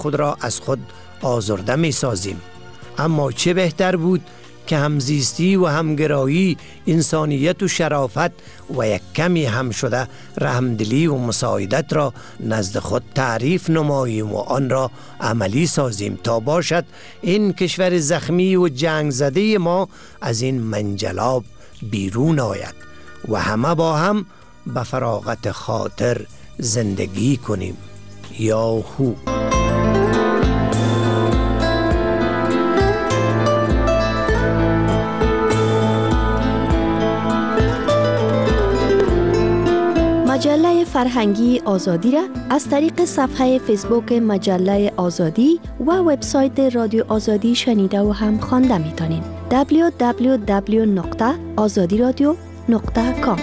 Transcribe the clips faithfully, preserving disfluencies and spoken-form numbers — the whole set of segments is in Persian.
خود را از خود آزرده می سازیم. اما چه بهتر بود که همزیستی و همگرایی، انسانیت و شرافت و یک کمی هم شده رحمدلی و مساعدت را نزد خود تعریف نماییم و آن را عملی سازیم تا باشد این کشور زخمی و جنگ زده ما از این منجلاب بیرون آید و همه با هم به فراغت خاطر زندگی کنیم. یاهو. مجله فرهنگی آزادی را از طریق صفحه فیسبوک مجله آزادی و وبسایت رادیو آزادی شنیده و هم خوانده میتونین. دبلیو دبلیو دبلیو نقطه آزادی رادیو نقطه کام.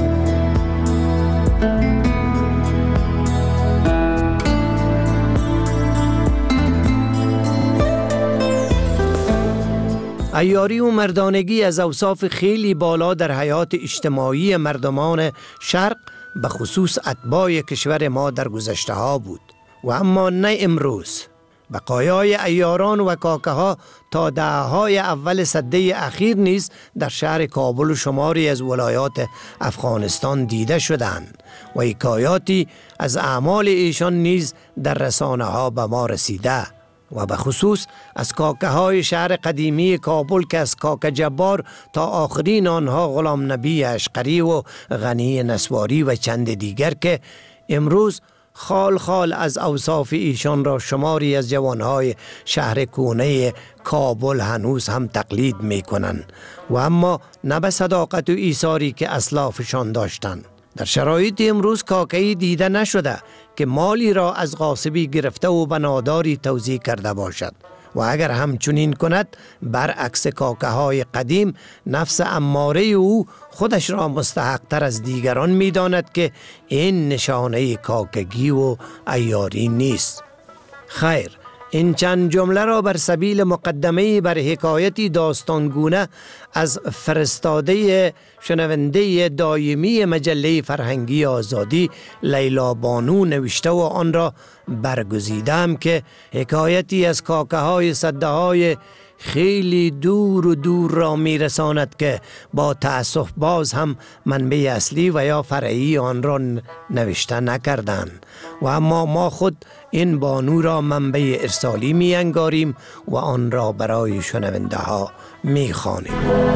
عیاری و مردانگی از اوصاف خیلی بالا در حیات اجتماعی مردمان شرق به خصوص اتباع کشور ما در گذشته ها بود و اما نه امروز. بقایای عیاران و کاکه ها تا دهه‌های اول سده اخیر نیز در شهر کابل و شماری از ولایات افغانستان دیده شدند و حکایاتی از اعمال ایشان نیز در رسانه ها به ما رسیده و به خصوص از کاکه های شهر قدیمی کابل که از کاکه جبار تا آخرین آنها غلام نبی اشقری و غنی نسواری و چند دیگر که امروز خال خال از اوصاف ایشان را شماری از جوانهای شهر کونه کابل هنوز هم تقلید می کنند و اما نه به صداقت و ایثاری که اسلافشان داشتند. در شرایط امروز کاکه‌ای دیده نشده که مالی را از غاصبی گرفته و به ناداری توزیع کرده باشد و اگر همچنین کند برعکس کاکه های قدیم نفس اماره او خودش را مستحق تر از دیگران می داند که این نشانه کاکگی و عیاری نیست. خیر، این چند جمله را بر سبیل مقدمه بر حکایتی داستانگونه از فرستاده شنونده دایمی مجله فرهنگی آزادی لیلا بانو نوشته و آن را برگزیدم که حکایتی از کاکه های سده های خیلی دور و دور را میرساند که با تأسف باز هم منبع اصلی و یا فرعی آن را نوشته نکردند و اما ما خود این بانو را منبع ارسالی می انگاریم و آن را برای شنونده ها می خوانیم.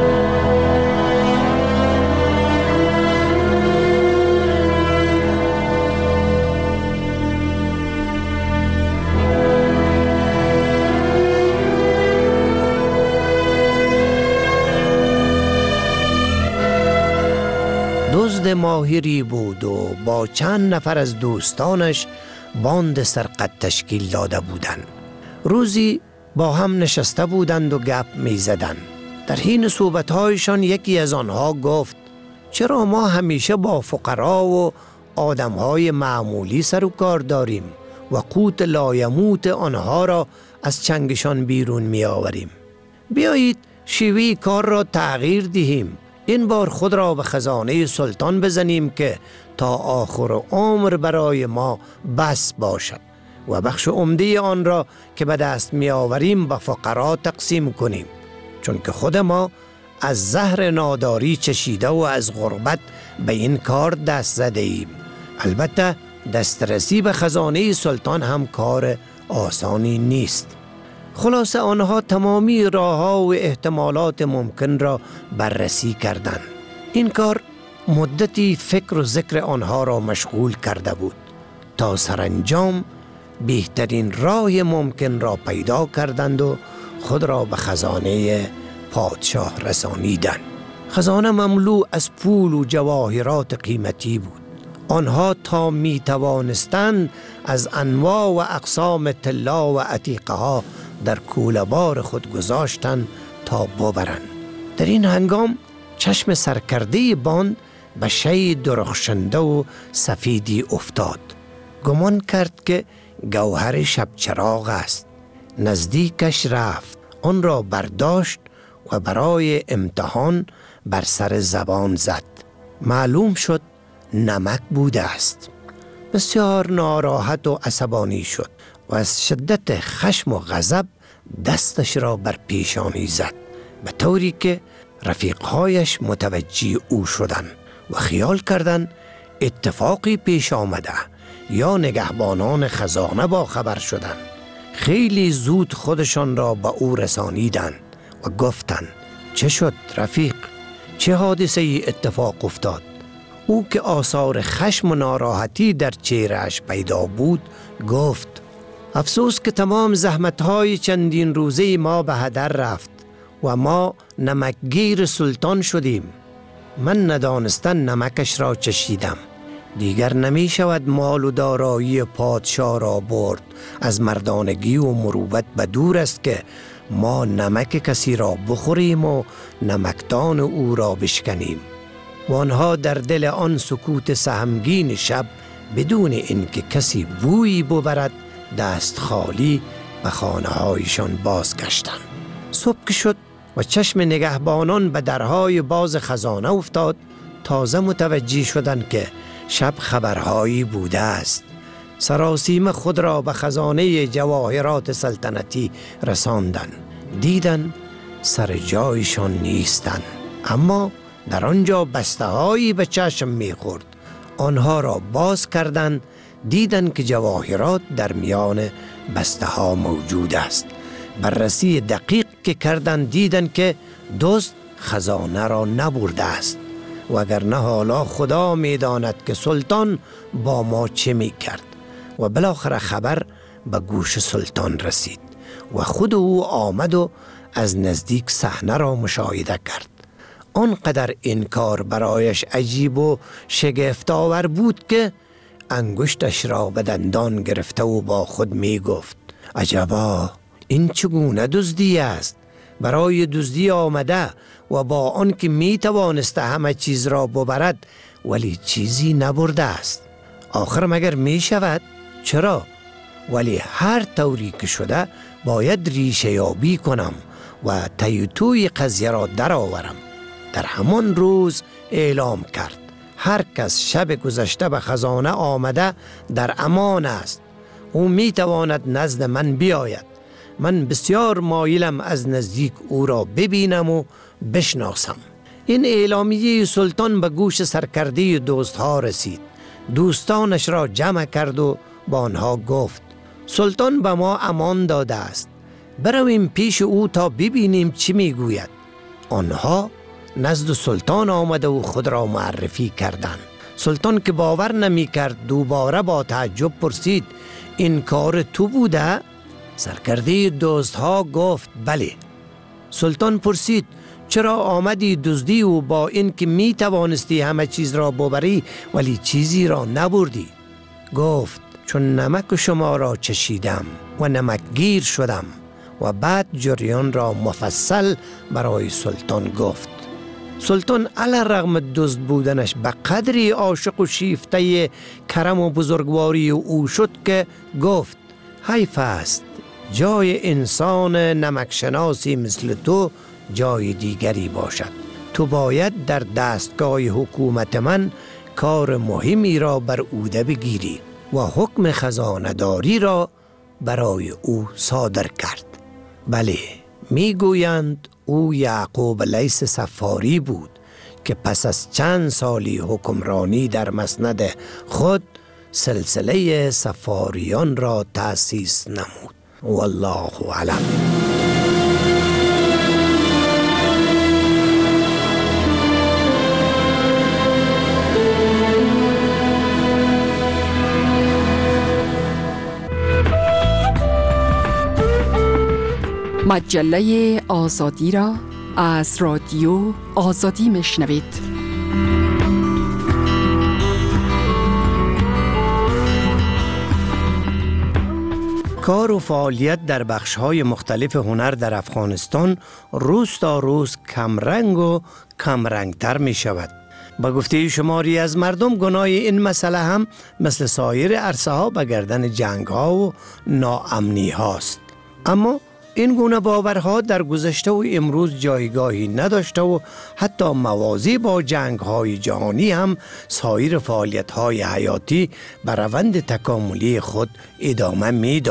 دزد ماهری بود و با چند نفر از دوستانش باند سرقت تشکیل داده بودند. روزی با هم نشسته بودند و گپ می زدند. در حین صحبت‌هایشان یکی از آنها گفت: چرا ما همیشه با فقرا و آدم‌های معمولی سر و کار داریم و قوت لایموت آنها را از چنگشان بیرون می آوریم؟ بیایید شیوه کار را تغییر دهیم. این بار خود را به خزانه سلطان بزنیم که تا آخر عمر برای ما بس باشد و بخش عمده آن را که به دست می آوریم به فقرا تقسیم کنیم، چون که خود ما از زهر ناداری چشیده و از غربت به این کار دست زده ایم. البته دسترسی به خزانه سلطان هم کار آسانی نیست. خلاصه آنها تمامی راه‌ها و احتمالات ممکن را بررسی کردند. این کار مدتی فکر و ذکر آنها را مشغول کرده بود تا سرانجام بهترین راه ممکن را پیدا کردند و خود را به خزانه پادشاه رسانیدند. خزانه مملو از پول و جواهرات قیمتی بود. آنها تا می توانستند از انواع و اقسام طلا و عتیقه ها در کوله‌بار خود گذاشتند تا ببرند. در این هنگام چشم سرکرده باند به شی درخشنده و سفیدی افتاد. گمان کرد که گوهر شب چراغ است. نزدیکش رفت، آن را برداشت و برای امتحان بر سر زبان زد. معلوم شد نمک بوده است. بسیار ناراحت و عصبانی شد. و از شدت خشم و غضب دستش را بر پیشانی زد، به طوری که رفیقهایش متوجه او شدند و خیال کردند اتفاقی پیش آمده یا نگهبانان خزانه با خبر شدند. خیلی زود خودشان را به او رسانیدند و گفتند چه شد رفیق؟ چه حادثه ای اتفاق افتاد؟ او که آثار خشم و ناراحتی در چهرهش پیدا بود گفت افسوس که تمام زحمتهای چندین روزه ما به هدر رفت و ما نمکگیر سلطان شدیم. من ندانستن نمکش را چشیدم. دیگر نمی شود مال و دارایی پادشاه را برد. از مردانگی و مروت به دور است که ما نمک کسی را بخوریم و نمکدان او را بشکنیم. و آنها در دل آن سکوت سهمگین شب بدون اینکه کسی بویی ببرد دست خالی به خانه هایشان بازگشتند. صبح که شد و چشم نگهبانان به درهای باز خزانه افتاد، تازه متوجه شدند که شب خبرهایی بوده است. سراسیم خود را به خزانه جواهرات سلطنتی رساندند. دیدن سر جایشان نیستند، اما در آنجا بسته‌هایی به چشم می‌خورد. آنها را باز کردند، دیدن که جواهرات در میان بسته ها موجود است. بررسی دقیق که کردن دیدن که دزد خزانه را نبرده است، و اگر نه حالا خدا می داند که سلطان با ما چه می کرد. و بالاخره خبر به گوش سلطان رسید و خود او آمد و از نزدیک صحنه را مشاهده کرد. آنقدر این کار برایش عجیب و شگفت‌آور بود که انگشتش را به دندان گرفته و با خود می گفت عجبا، این چگونه دزدی است؟ برای دزدی آمده و با آن که می توانسته همه چیز را ببرد ولی چیزی نبرده است. آخر مگر می شود؟ چرا؟ ولی هر طوری که شده باید ریشه یابی کنم و تیتوی قضیه را در آورم. در همان روز اعلام کرد هر کس شب گذشته به خزانه آمده در امان است. او می تواند نزد من بیاید. من بسیار مایلم از نزدیک او را ببینم و بشناسم. این اعلامیه سلطان به گوش سرکرده دوستها رسید. دوستانش را جمع کرد و با آنها گفت سلطان به ما امان داده است، برویم پیش او تا ببینیم چی میگوید. آنها نزد سلطان آمده و خود را معرفی کردند. سلطان که باور نمی کرد دوباره با تعجب پرسید این کار تو بوده؟ سرکرده دوستها گفت بله. سلطان پرسید چرا آمدی دزدی و با این که می توانستی همه چیز را ببری ولی چیزی را نبردی؟ گفت چون نمک شما را چشیدم و نمکگیر شدم. و بعد جریان را مفصل برای سلطان گفت. سلطان علی رغم دزد بودنش به قدری عاشق و شیفته کرم و بزرگواری او شد که گفت حیف است جای انسان نمکشناسی مثل تو جای دیگری باشد. تو باید در دستگاه حکومت من کار مهمی را بر عهده بگیری و حکم خزانه‌داری را برای او صادر کرد. بله، میگویند او یعقوب لیث صفاری بود که پس از چند سالی حکمرانی در مسند خود سلسله صفاریان را تأسیس نمود. والله اعلم. مجله آزادی را از رادیو آزادی میشنوید. کار و فعالیت در بخش‌های مختلف هنر در افغانستان روز تا روز کمرنگ و کمرنگتر می شود. با گفته شماری از مردم گناه این مسئله هم مثل سایر عرصه ها به گردن جنگ ها و ناامنی هاست. اما این گونه باورها در گذشته و امروز جایگاهی نداشته و حتی موازی با جنگ های جهانی هم سایر فعالیت های حیاتی بر روند تکاملی خود ادامه میداد.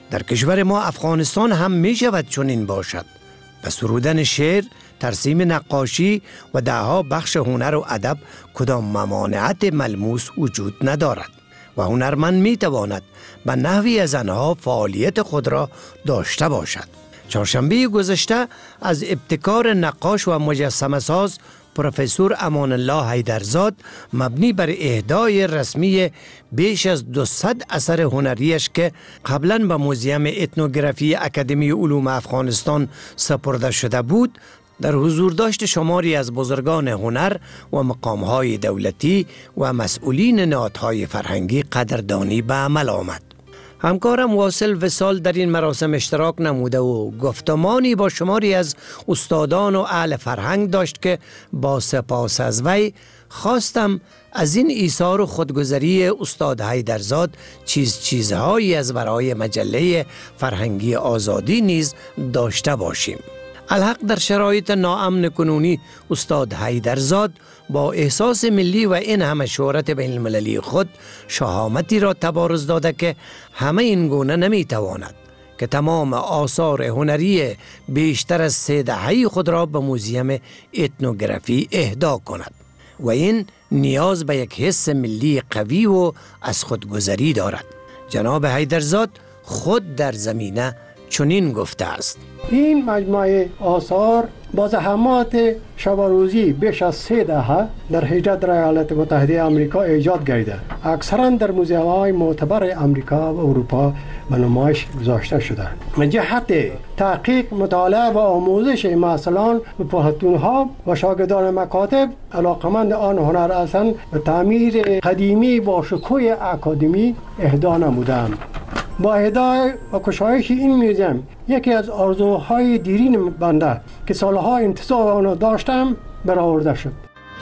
در کشور ما افغانستان هم می شود چنین باشد. به سرودن شعر، ترسیم نقاشی و دهها بخش هنر و ادب کدام ممانعت ملموس وجود ندارد و هنرمند می تواند به نحوی از آنها فعالیت خود را داشته باشد. چهارشنبه گذشته از ابتکار نقاش و مجسمه ساز پروفسور امان الله حیدرزاد مبنی بر اهدای رسمی بیش از دویست اثر هنریش که قبلا به موزیم اتنوگرافی اکادمی علوم افغانستان سپرده شده بود، در حضور داشت شماری از بزرگان هنر و مقامهای دولتی و مسئولین نهادهای فرهنگی قدردانی به عمل آمد. همکارم واصل وصال در این مراسم اشتراک نموده و گفتمانی با شماری از استادان و اهل فرهنگ داشت که با سپاس از وی خواستم از این ایثار و خودگذری استاد حیدرزاد چیز چیزهایی از برای مجله فرهنگی آزادی نیز داشته باشیم. الحق در شرایط ناامن کنونی استاد حیدرزاد با احساس ملی و این همه شهرت بین المللی خود شهامتی را تبارز داده که همه این گونه نمی تواند که تمام آثار هنری بیشتر از سه دهه خود را به موزیم اتنوگرافی اهدا کند و این نیاز به یک حس ملی قوی و از خودگذری دارد. جناب حیدرزاد خود در زمینه چنین گفته است: این مجموعه آثار با زحمات شب و روزی بیش از سه دهه در هجده ایالات متحده آمریکا ایجاد گردیده. اکثرا در موزیم‌های معتبر آمریکا و اروپا به نمایش گذاشته شدند. من جهت تحقیق، مطالعه و آموزش معلمان و پوهنتون‌ها و شاگردان مکاتب علاقمند آن هنر هستند و تعمیر قدیمی با شکوه اکادمی اهدا نمودند. با اهدای و کشایش این موزیم یکی از آرزوهای دیرین بنده که سالها انتظار آن داشتم برآورده شد.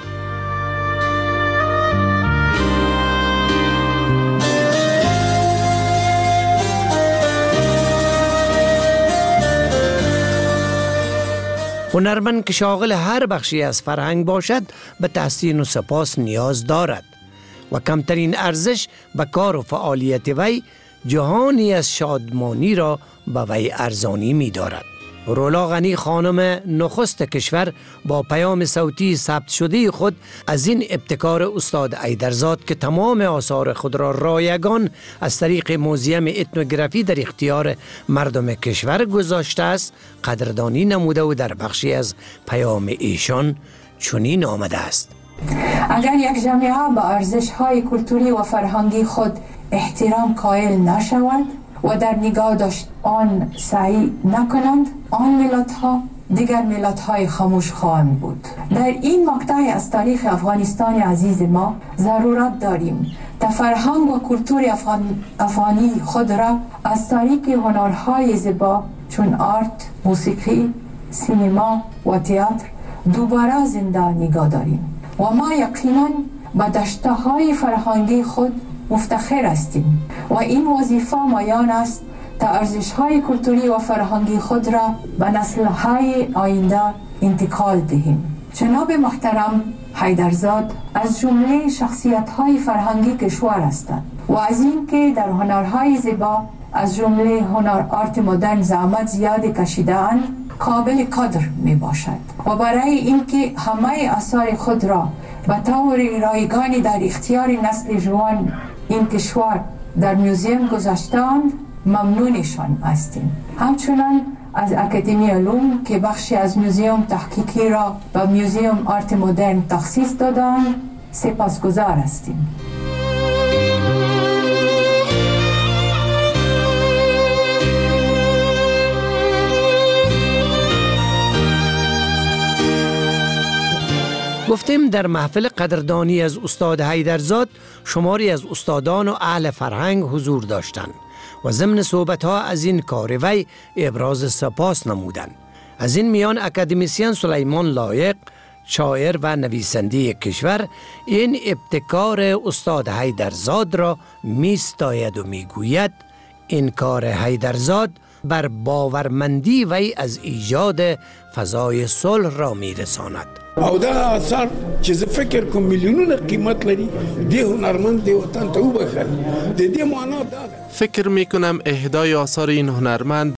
هنرمند که شاغل هر بخشی از فرهنگ باشد به تحسین و سپاس نیاز دارد و کمترین ارزش به کار و فعالیت وی جهانی از شادمانی را به وی ارزانی می دارد. رولا غنی خانم نخست کشور با پیام صوتی ثبت شده خود از این ابتکار استاد حیدرزاد که تمام آثار خود را رایگان از طریق موزیم اتنوگرافی در اختیار مردم کشور گذاشته است قدردانی نموده و در بخشی از پیام ایشان چنین آمده است: اگر یک جامعه با ارزش‌های کلتوری و فرهنگی خود احترام قائل نشوند و در نگاه داشت آن سعی نکنند، آن ملت‌ها دیگر ملت‌های خاموش خواهند بود. در این مقطع از تاریخ افغانستان عزیز ما ضرورت داریم تا فرهنگ و کلتور افغان افغانی خود را از طریق هنرهای زیبا چون آرت، موسیقی، سینما و تئاتر دوباره زنده نگاه داریم و ما یقیناً به داشته‌های فرهنگی خود مفتخر هستیم و این وظیفه مایان است تا ارزش‌های کلتوری و فرهنگی خود را به نسل‌های آینده انتقال دهیم. جناب محترم حیدرزاد از جمله شخصیت‌های فرهنگی کشور هستند و از اینکه در هنرهای زیبا از جمله هنر آرت مدرن زحمت زیاد کشیده‌اند قابل قدر می باشد و برای اینکه همه آثار خود را به طور رایگان در اختیار نسل جوان این کشور در موزیم گذاشتند ممنونشان هستیم. همچنان از اکادمی علوم که بخشی از موزیم تحقیقی را به موزیم آرت مدرن تخصیص دادند سپاسگزار هستیم. گفتیم در محفل قدردانی از استاد حیدرزاد شماری از استادان و اهل فرهنگ حضور داشتند و ضمن صحبت‌ها از این کار وی ابراز سپاس نمودند. از این میان اکادمیسین سلیمان لایق، شاعر و نویسنده کشور، این ابتکار استاد حیدرزاد را میستاید و میگوید این کار حیدرزاد بر باورمندی وی از ایجاد فضای صلح را میرساند. او دا آثار چې زه فکر کوم میلیونونه قیمت لري، د هنرمند د وطن ته وبخل. د دې معنا دا فکر میکنم اهدای آثار این هنرمند